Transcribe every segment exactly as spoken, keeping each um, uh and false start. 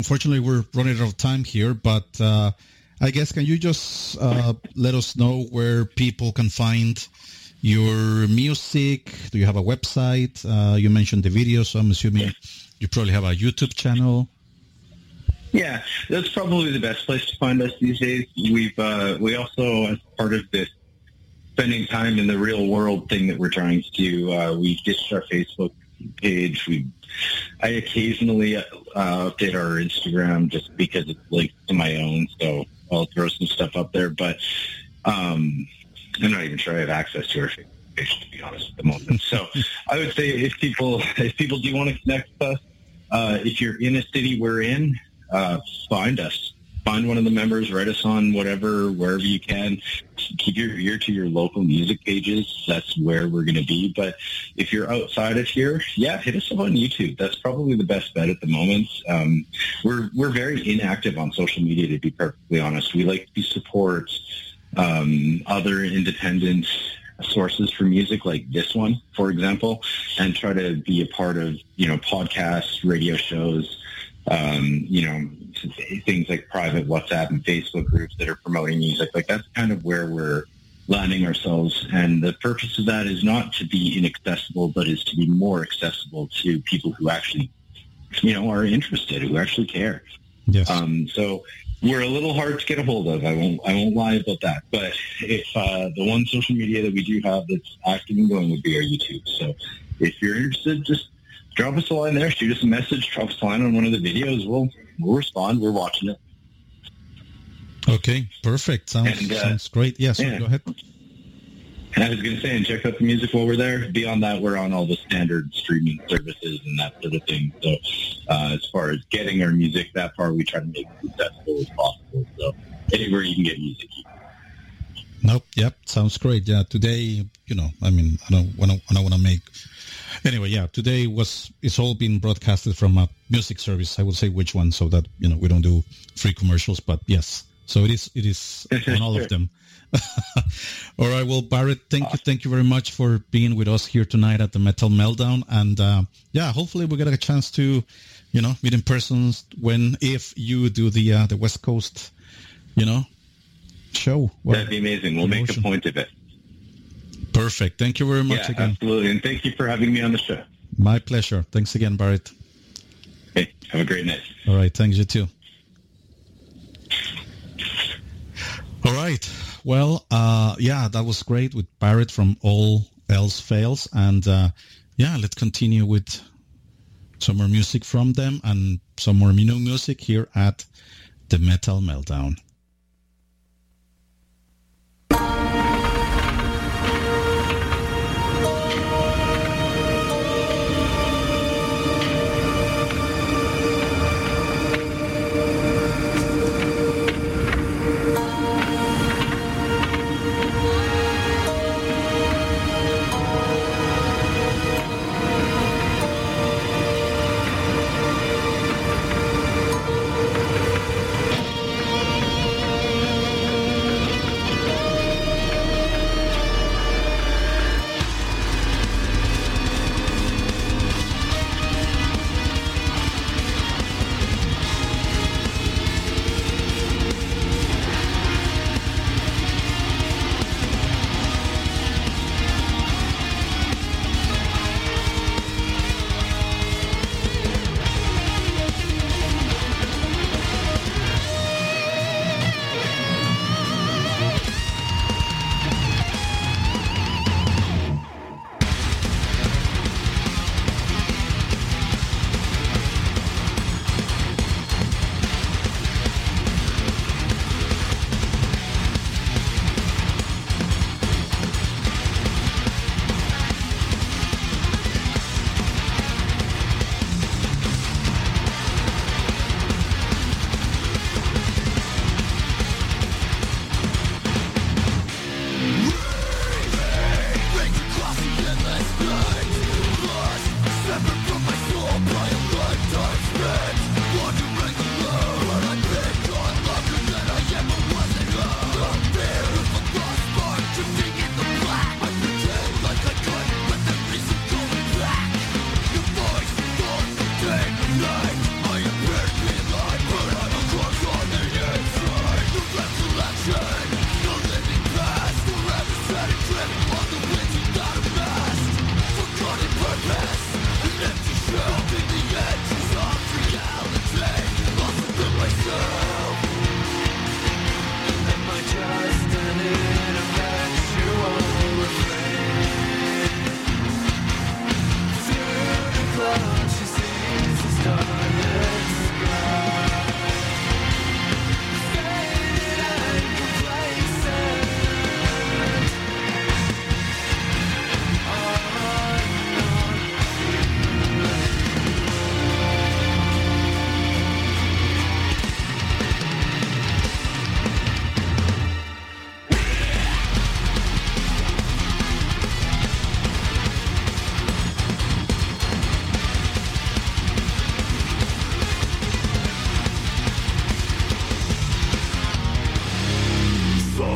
unfortunately, we're running out of time here, but uh, I guess can you just uh, let us know where people can find your music? Do you have a website? Uh, you mentioned the video, so I'm assuming you probably have a YouTube channel. Yeah, that's probably the best place to find us these days. We've uh, we also, as part of this spending time in the real world thing that we're trying to do, uh, we ditched our Facebook page. We I occasionally uh, update our Instagram just because it's linked to my own, so I'll throw some stuff up there. But um, I'm not even sure I have access to our Facebook page, to be honest, at the moment. So I would say if people if people do want to connect with us, uh, if you're in a city we're in, uh, find us. Find one of the members, write us on whatever, wherever you can. Keep your ear to your local music pages. That's where we're going to be. But if you're outside of here, yeah, hit us up on YouTube. That's probably the best bet at the moment. Um, we're we're very inactive on social media, to be perfectly honest. We like to support um, other independent sources for music, like this one, for example, and try to be a part of, you know, podcasts, radio shows, um, you know, things like private WhatsApp and Facebook groups that are promoting music. Like, that's kind of where we're landing ourselves. And the purpose of that is not to be inaccessible, but is to be more accessible to people who actually, you know, are interested, who actually care. Yes. Um, so we're a little hard to get a hold of. I won't, I won't lie about that. But if, uh, the one social media that we do have that's active and going would be our YouTube. So if you're interested, just drop us a line there, shoot us a message, drop us a line on one of the videos. We'll we'll respond. We're watching it. Okay, perfect. Sounds and, uh, sounds great. Yes, yeah, so yeah. Go ahead. And I was going to say, and check out the music while we're there. Beyond that, we're on all the standard streaming services and that sort of thing. So uh, as far as getting our music that far, we try to make it as accessible as possible. So anywhere you can get music. Nope. Yep. Sounds great. Yeah. Today, you know, I mean, I don't want to, I don't want to make. Anyway, yeah. Today was it's all been broadcasted from a music service. I will say which one, so that you know we don't do free commercials. But yes, so it is. It is on all sure. of them. All right. Well, Barrett, thank awesome. you, thank you very much for being with us here tonight at the Metal Meltdown. And uh, yeah, hopefully we get a chance to, you know, meet in person when if you do the uh, the West Coast, you know, show. That'd be amazing. We'll promotion. make a point of it. Perfect. Thank you very much yeah, again. Absolutely. And thank you for having me on the show. My pleasure. Thanks again, Barrett. Hey, have a great night. All right. Thanks, you too. All right. Well, uh, yeah, that was great with Barrett from All Else Fails. And uh, yeah, let's continue with some more music from them and some more new music here at the Metal Meltdown.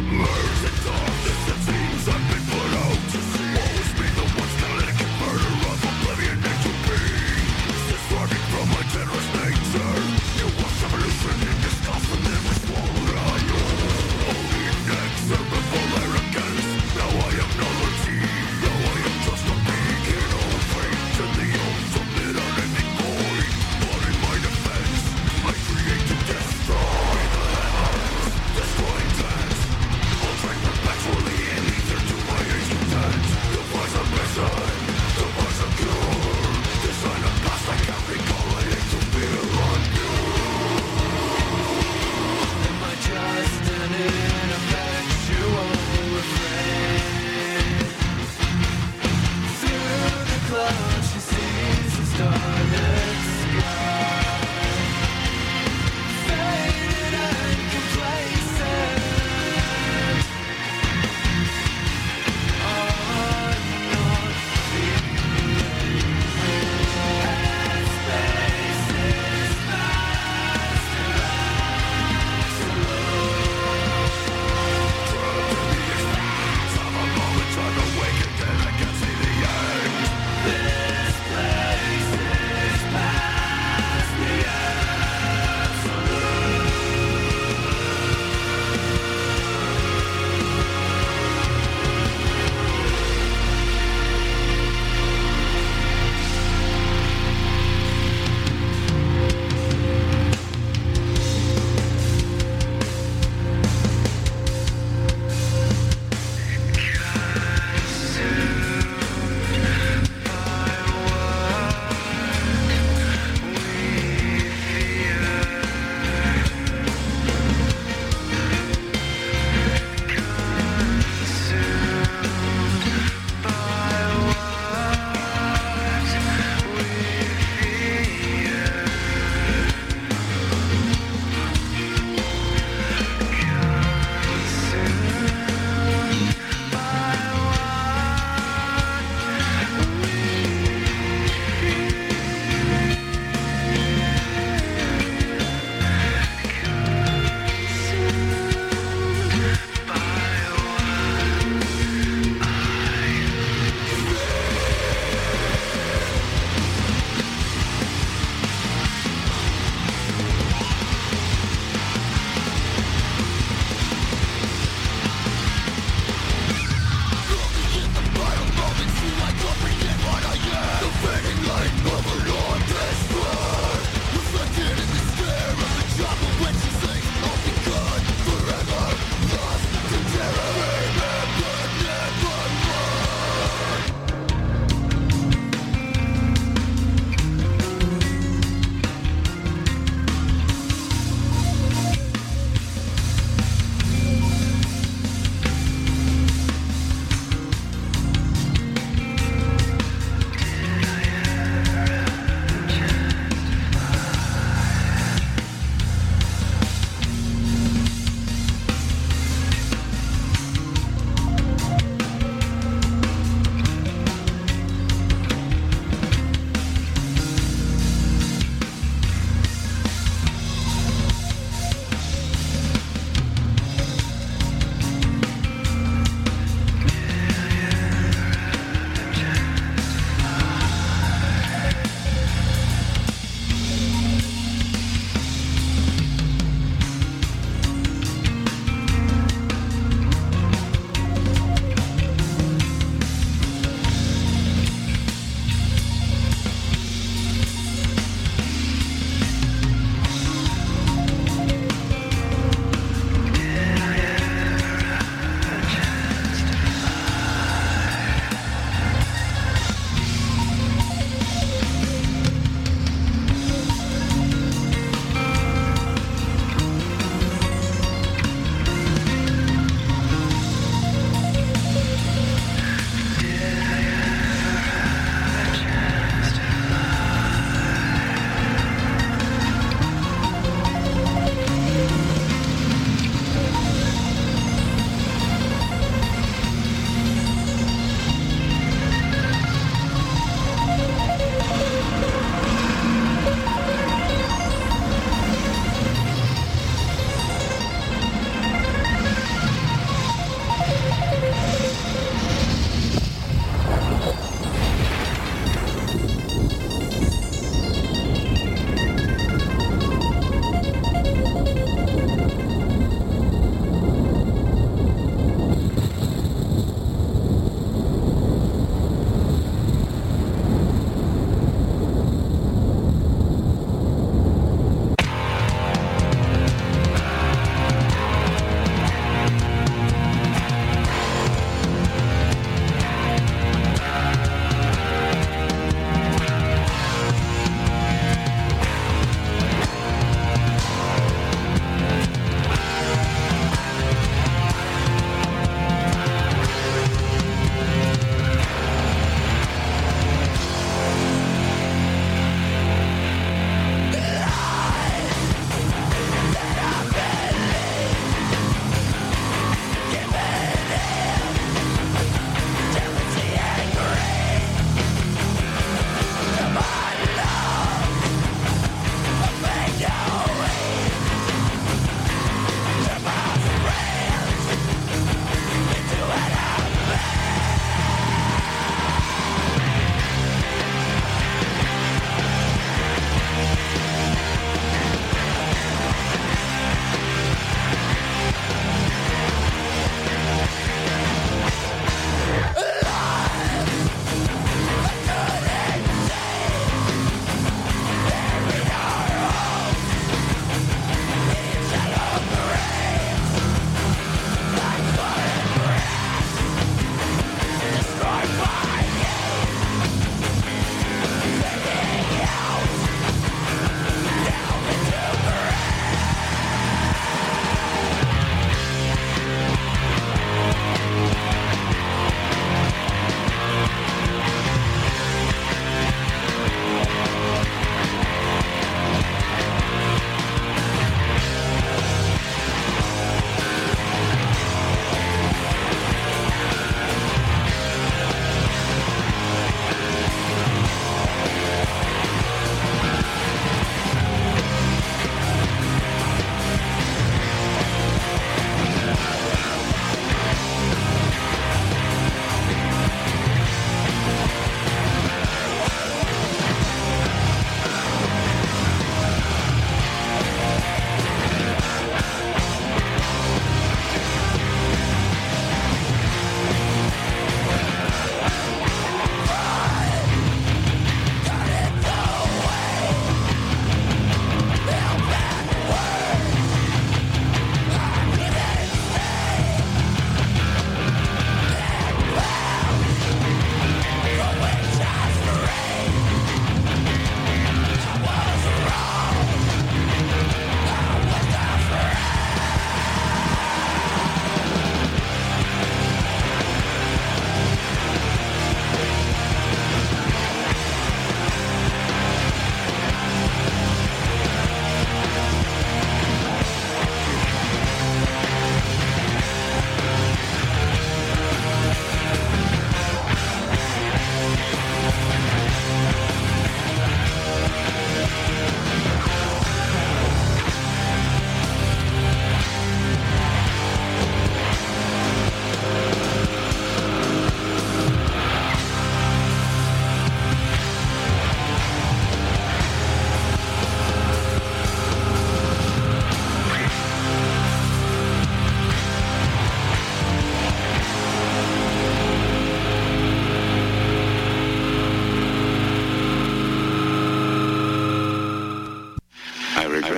Destroying tanks,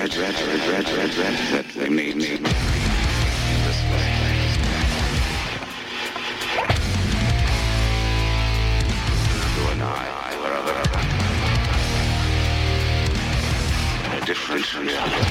regret, regret, regret that they made me this way. You and I were of a different reality.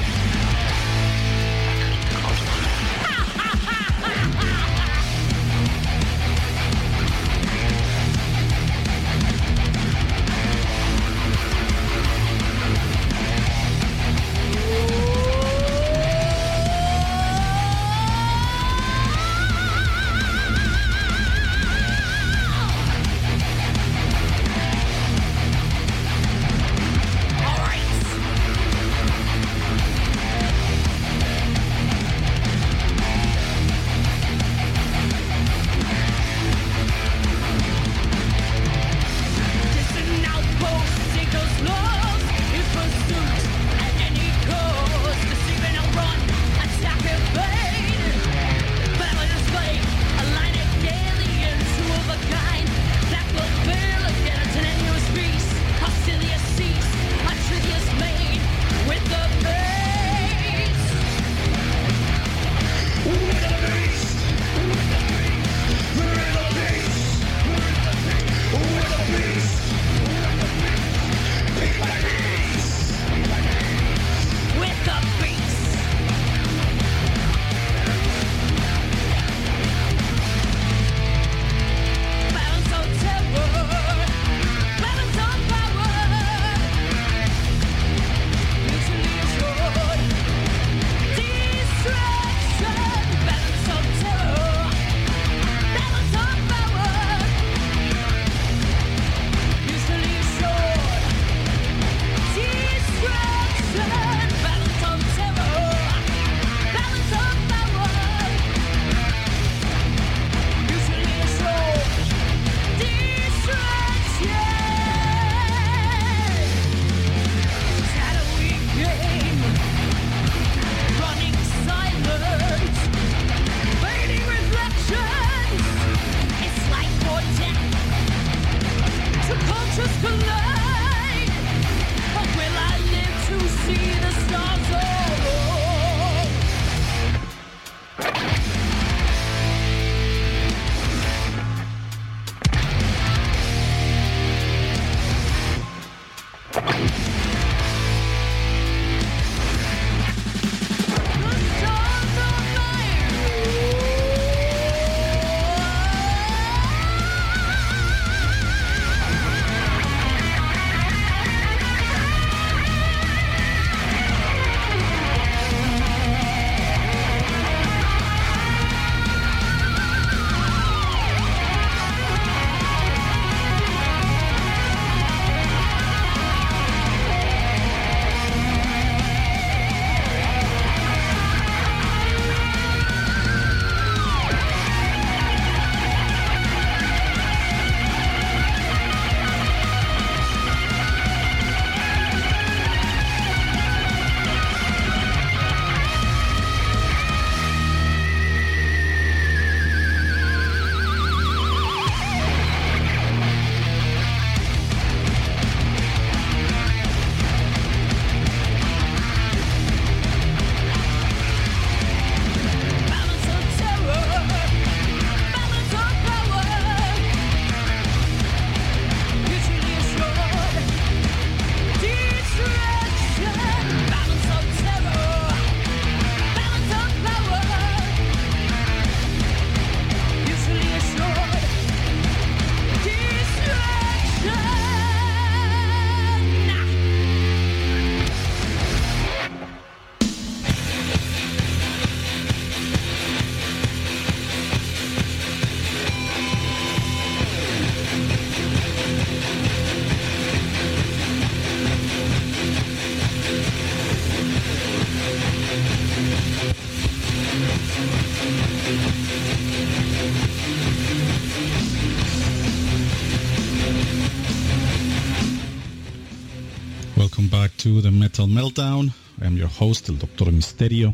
Welcome back to the Metal Meltdown. I am your host, El Doctor Misterio,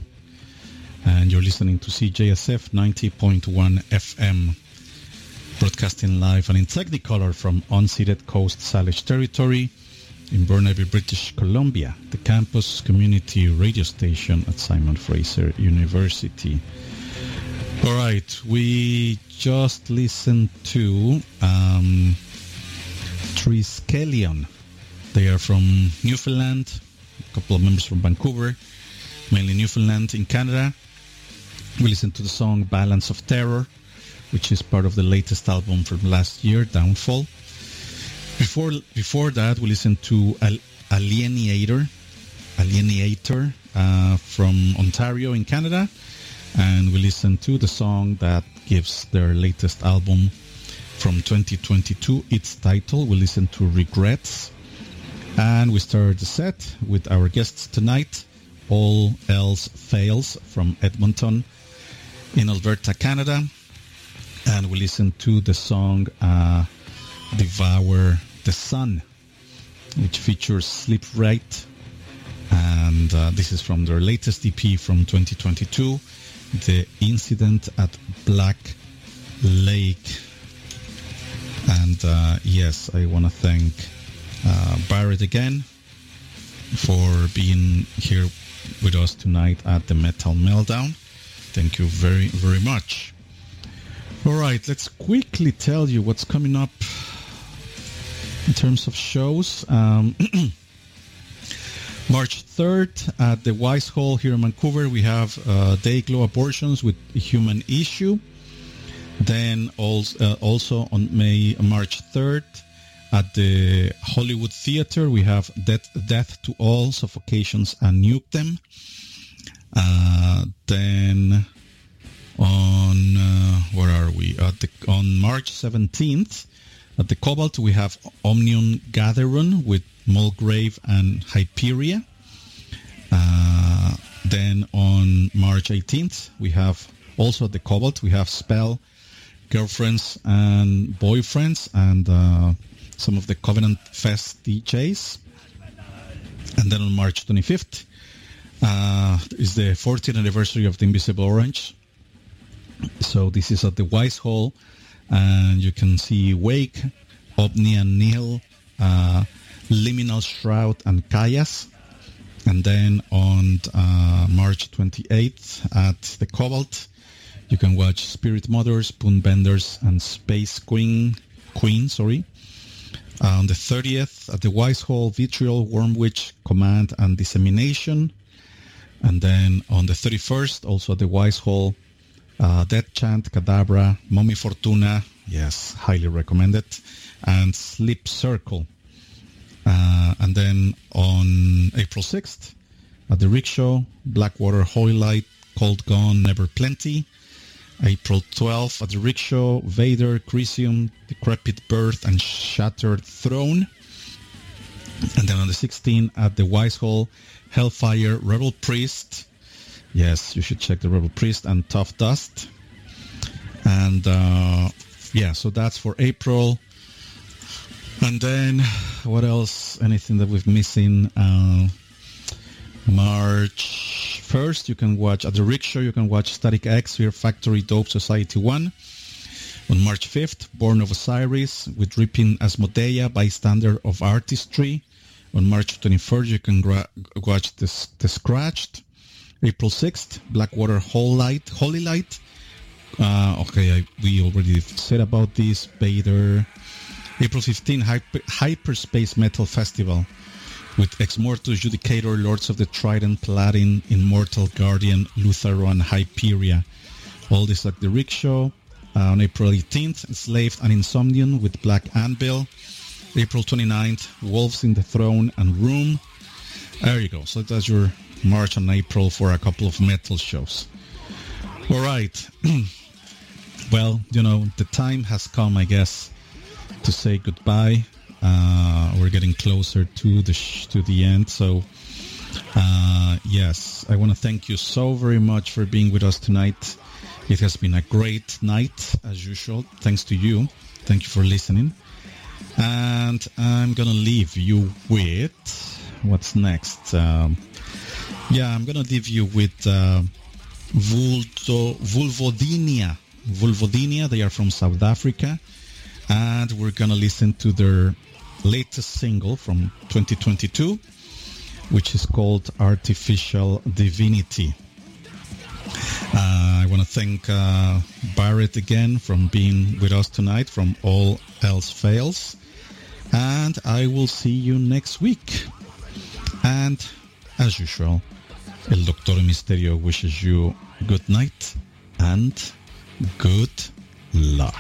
and you're listening to C J S F ninety point one F M, broadcasting live and in Technicolor from unceded Coast Salish territory in Burnaby, British Columbia, the campus community radio station at Simon Fraser University. All right, we just listened to um, Triskelion. They are from Newfoundland, a couple of members from Vancouver, mainly Newfoundland in Canada. We listened to the song Balance of Terror, which is part of the latest album from last year, Downfall. Before before that, we listened to Al- Alienator, Alienator uh, from Ontario in Canada, and we listened to the song that gives their latest album from twenty twenty-two its title. We listened to Regrets, and we started the set with our guests tonight, All Else Fails from Edmonton in Alberta, Canada, and we listened to the song Uh, Devour the Sun, which features Sleep Right, and uh, this is from their latest E P from twenty twenty-two, The Incident at Black Lake. And uh, yes, I want to thank uh, Barrett again for being here with us tonight at the Metal Meltdown. Thank you very, very much. All right, let's quickly tell you what's coming up in terms of shows. Um, March third at the Wise Hall here in Vancouver, we have uh, Dayglow Abortions with Human Issue. Then also, uh, also on May March third at the Hollywood Theatre, we have Death, Death to All, Suffocations and Nuke Them. Uh, then on, uh, where are we? At the, on March seventeenth, at the Cobalt, we have Omnium Gatheron with Mulgrave and Hyperia. Uh, then on March eighteenth, we have also at the Cobalt, we have Spell, Girlfriends and Boyfriends, and uh, some of the Covenant Fest D Js. And then on March twenty-fifth uh, is the fortieth anniversary of the Invisible Orange. So this is at the Wise Hall, and you can see Wake, Omni and Nihil, uh, Liminal Shroud and Kayas. And then on uh, March twenty-eighth at the Cobalt, you can watch Spirit Mothers, Spoonbenders, and Space Queen. Queen, sorry. Uh, on the thirtieth at the Wise Hall, Vitriol, Wormwitch, Command, and Dissemination. And then on the thirty-first, also at the Wise Hall, uh, Death Chant, Cadabra, Mommy Fortuna, yes, highly recommended, and Sleep Circle. Uh, and then on April sixth, at the Rickshaw, Blackwater, Hoylite, Cold Gone, Never Plenty. April twelfth, at the Rickshaw, Vader, Crisium, Decrepit Birth, and Shattered Throne. And then on the sixteenth, at the Wise Hall, Hellfire, Rebel Priest. Yes, you should check the Rebel Priest, and Tough Dust. And uh, yeah, so that's for April. And then, what else? Anything that we've missing? Uh, March first, you can watch, at the Rickshaw, you can watch Static X, Fear Factory, Dope Society one. On March fifth, Born of Osiris, with Ripping Asmodea, Bystander of Artistry. On March twenty-first, you can gra- watch the, the Scratched. April sixth, Blackwater Holy Light. Holy Light. Uh, okay, I, we already said about this. Vader. April fifteenth, Hyper, Hyperspace Metal Festival with Ex Mortus, Judicator, Lords of the Trident, Paladin, Immortal Guardian, Lutharo, and Hyperia. All this at the Rickshaw. Uh, on April eighteenth, Enslaved and Insomnium with Black Anvil. April twenty-ninth, Wolves in the Throne and Room. There you go. So that's your March and April for a couple of metal shows. All right. Well, you know, the time has come, I guess, to say goodbye. Uh, we're getting closer to the sh- to the end. So, uh, yes, I want to thank you so very much for being with us tonight. It has been a great night, as usual. Thanks to you. Thank you for listening. And I'm going to leave you with... What's next? Um, yeah, I'm going to leave you with uh, Vulto, Vulvodinia. Vulvodinia, they are from South Africa. And we're going to listen to their latest single from twenty twenty-two, which is called Artificial Divinity. Uh, I want to thank uh, Barrett again from being with us tonight from All Else Fails. And I will see you next week. And as usual, El Doctor Misterio wishes you good night and good luck.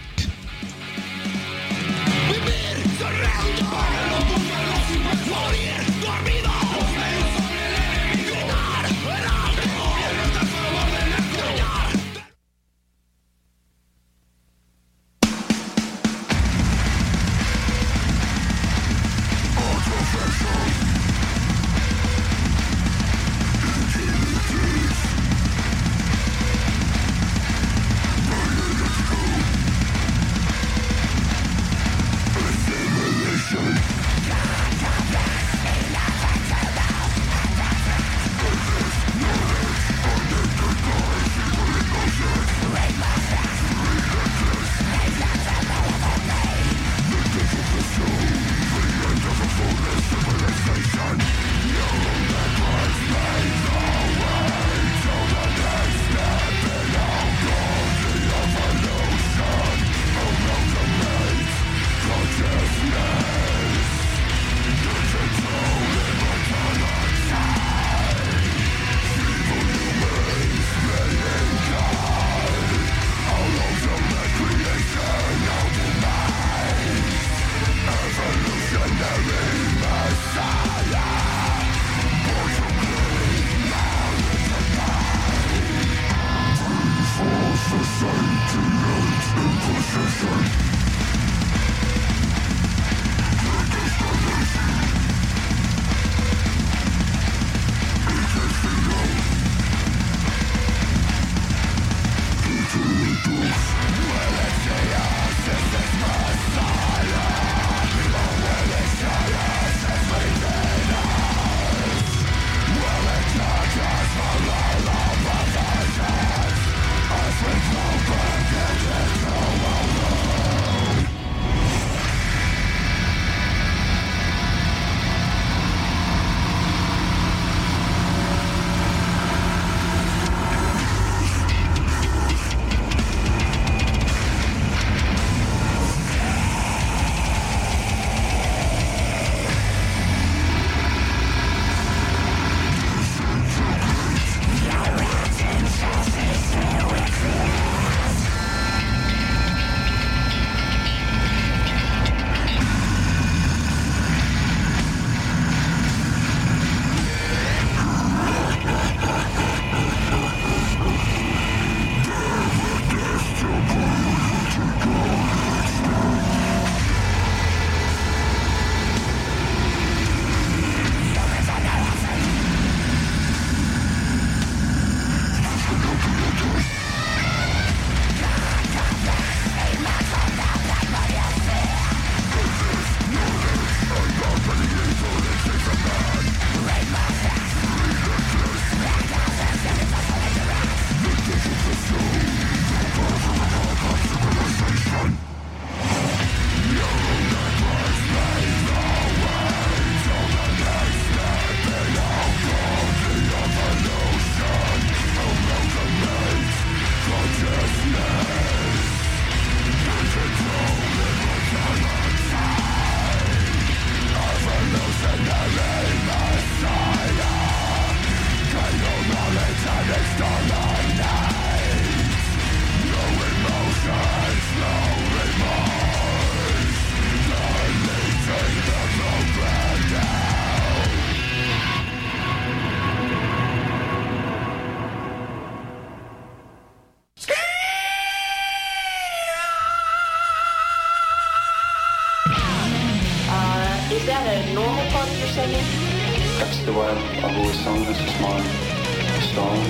Is that a normal part of your singing? That's the way I've, I've always sung. This is my style.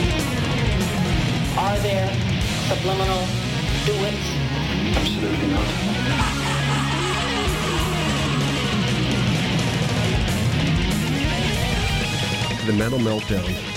Are there subliminal duets? Absolutely not. The Metal Meltdown